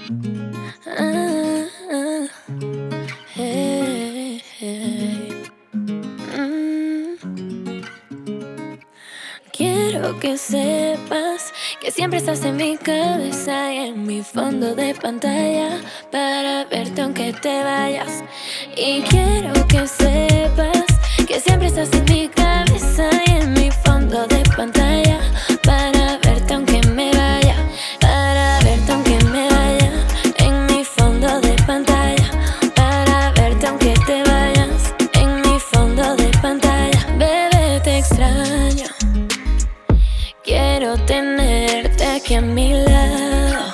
Ah, ah, hey, hey. Quiero que sepas que siempre estás en mi cabeza y en mi fondo de pantalla para verte aunque te vayas. Y quiero que sepas que siempre estás en mi cabeza y en mi fondo de pantalla para verte aunque me vaya, para verte aunque me vaya, en mi fondo de pantalla, para verte aunque te vayas, en mi fondo de pantalla. Bebé, te extraño, quiero tenerte aquí a mi lado,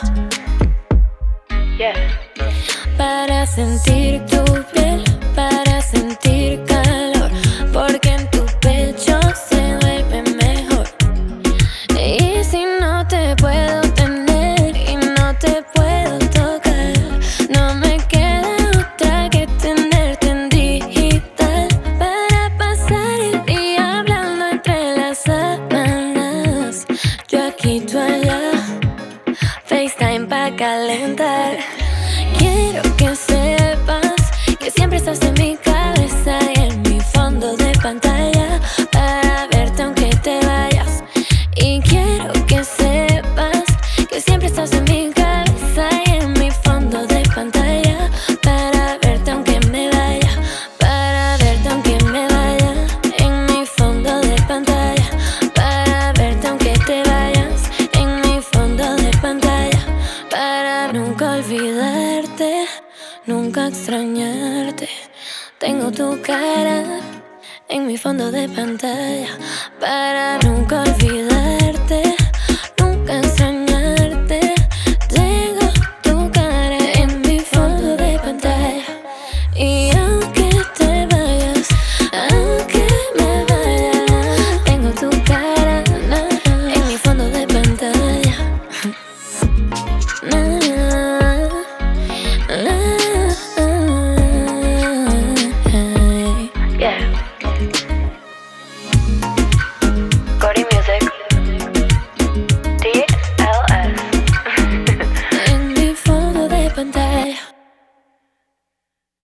para sentir tu piel, para sentir calor, porque en tu pecho se duerme mejor. Y si no te puedo tener y no te puedo tocar, no me queda otra que tenerte en digital, para pasar el día hablando entre las sábanas. Yo aquí, tú allá, FaceTime pa' calentar. Quiero que sepas que siempre estás en mi cabeza y en mi fondo de pantalla para verte aunque te vayas. Y quiero que sepas que siempre estás en mi cabeza y en mi fondo de pantalla para verte aunque me vaya, para verte aunque me vaya, en mi fondo de pantalla, para verte aunque te vayas, en mi fondo de pantalla, para nunca olvidarte, nunca extrañarte. Tengo tu cara en mi fondo de pantalla para nunca olvidarte.